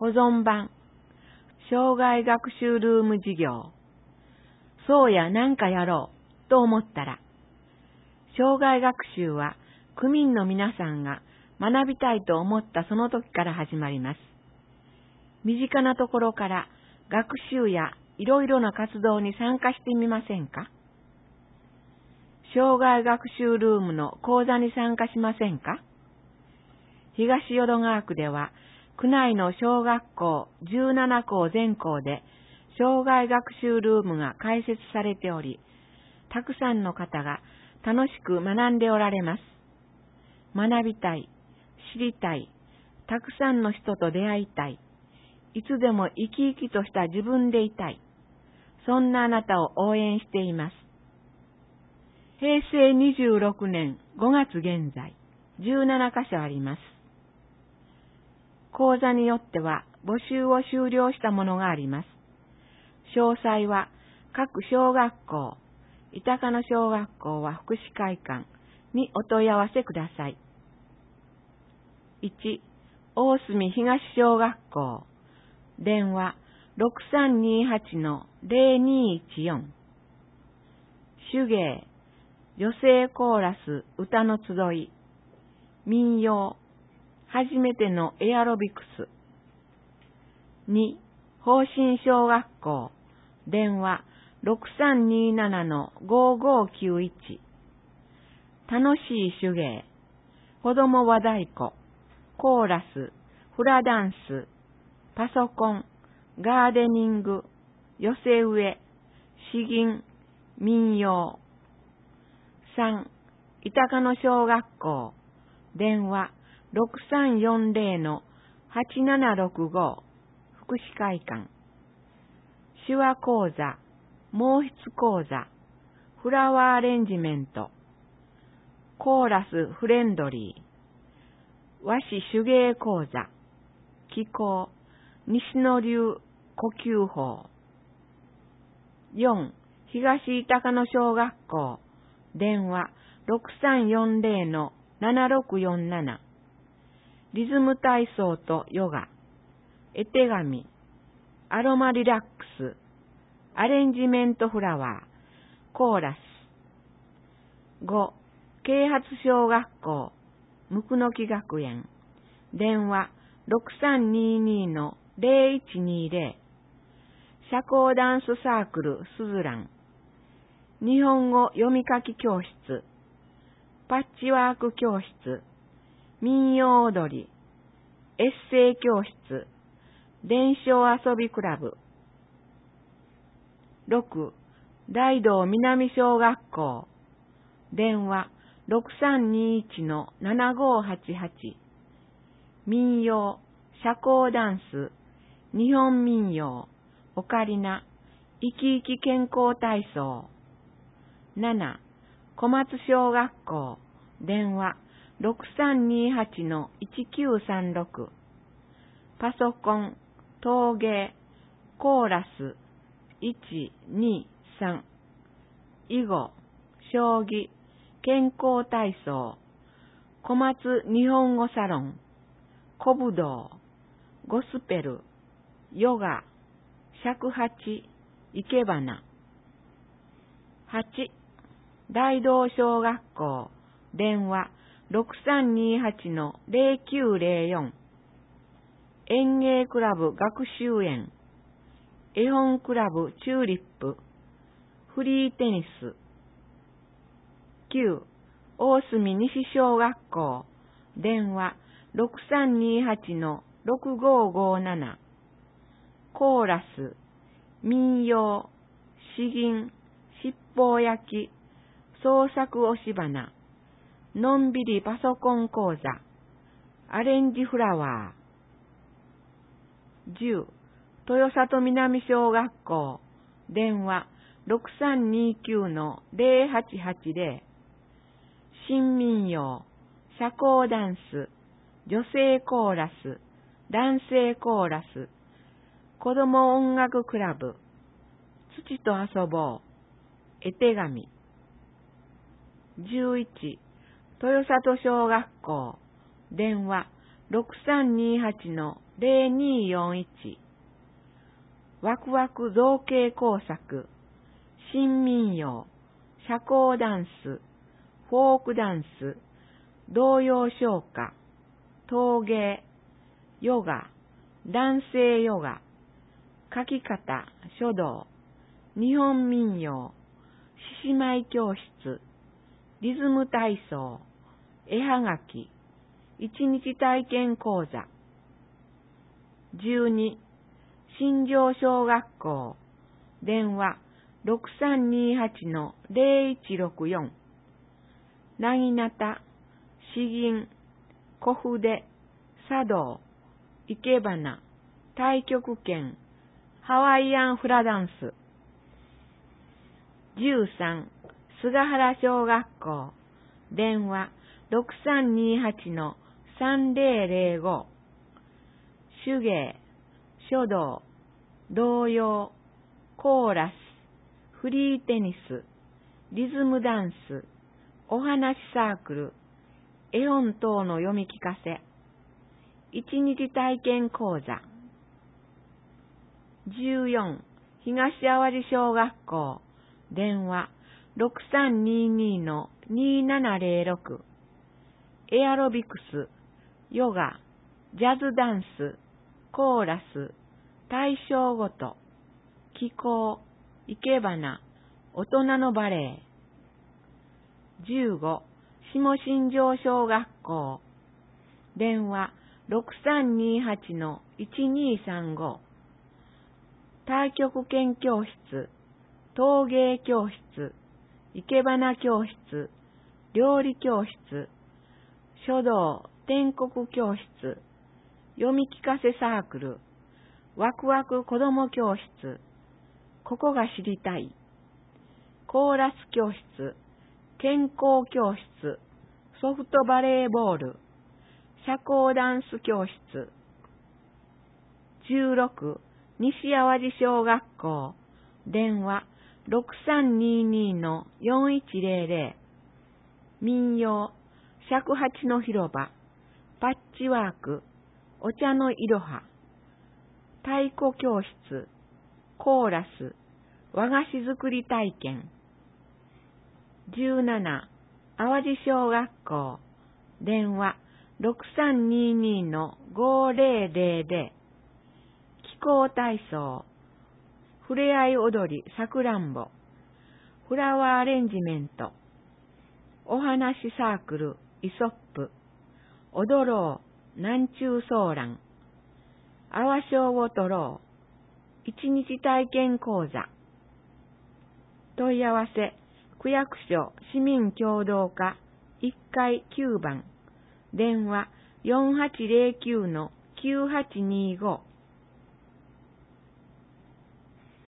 保存版、障害学習ルーム事業。そうやなんかやろうと思ったら、障害学習は区民の皆さんが学びたいと思ったその時から始まります。身近なところから学習やいろいろな活動に参加してみませんか？障害学習ルームの講座に参加しませんか？東淀川区では、区内の小学校17校全校で障害学習ルームが開設されており、たくさんの方が楽しく学んでおられます。学びたい、知りたい、たくさんの人と出会いたい、いつでも生き生きとした自分でいたい、そんなあなたを応援しています。平成26年5月現在、17カ所あります。講座によっては募集を終了したものがあります。詳細は各小学校、板鹿野小学校は福祉会館にお問い合わせください。1、大隅東小学校、電話 6328-0214。手芸、女性コーラス歌の集い、民謡、初めてのエアロビクス。2、方針小学校、電話 6327-5591。楽しい手芸、子供和太鼓、コーラス、フラダンス、パソコン、ガーデニング、寄せ植え、詩吟、民謡。3、板鹿野小学校、電話 6340-8765。福祉会館。手話講座、毛筆講座、フラワーアレンジメント、コーラスフレンドリー、和紙手芸講座、気功、西野流呼吸法。4、東板鹿野小学校、電話 6340-7647。リズム体操とヨガ、絵手紙、アロマリラックス、アレンジメントフラワー、コーラス。5、啓発小学校、むくのき学園、電話 6322-0120。社交ダンスサークルスズラン、日本語読み書き教室、パッチワーク教室、民謡踊り、エッセイ教室、伝承遊びクラブ。6、大道南小学校、電話 6321-7588。民謡、社交ダンス、日本民謡、オカリナ、生き生き健康体操。7、小松小学校、電話 6328-1936。パソコン、陶芸、コーラス、1、2、3。囲碁、将棋、健康体操、小松日本語サロン、古武道、ゴスペル、ヨガ、尺八、生け花。8、大道小学校、電話 6328-0904。園芸クラブ学習園、絵本クラブチューリップ、フリーテニス。9、大隅西小学校、電話 6328-6557。コーラス、民謡、詩吟、七宝焼き、創作押し花、のんびりパソコン講座、アレンジフラワー。10、豊里南小学校、電話 6329-0880。新民謡、社交ダンス、女性コーラス、男性コーラス、子供音楽クラブ、土と遊ぼう、絵手紙。11、豊里小学校、電話 6328-0241ワクワク造形工作、新民謡、社交ダンス、フォークダンス、童謡唱歌、陶芸、ヨガ、男性ヨガ、書き方、書道、日本民謡、獅子舞教室、リズム体操、絵はがき、一日体験講座。12、新庄小学校、電話6328-0164、なぎなた、詩吟、小筆、茶道、いけばな、太極拳、ハワイアンフラダンス。13、菅原小学校、電話6328-3005、手芸、書道、童謡、コーラス、フリーテニス、リズムダンス、お話サークル、絵本等の読み聞かせ、一日体験講座。14、東淡路小学校、電話6322-2706、エアロビクス、ヨガ、ジャズダンス、コーラス、対象ごと、気候、いけばな、大人のバレエ。15、下新庄小学校、電話6328-1235、太極拳教室、陶芸教室、いけばな教室、料理教室、書道天国教室、読み聞かせサークル、ワクワク子ども教室、ここが知りたい、コーラス教室、健康教室、ソフトバレーボール、社交ダンス教室。16、西淡路小学校、電話6322-4100、民謡、尺八の広場、パッチワーク、お茶のいろは、太鼓教室、コーラス、和菓子作り体験。17、淡路小学校、電話6322-5000、気候体操、ふれあい踊りさくらんぼ、フラワーアレンジメント、お話サークルイソップ、踊ろう南中ソーラン、阿波賞を取ろう、一日体験講座。問い合わせ、区役所市民協同課1階9番、電話4809-9825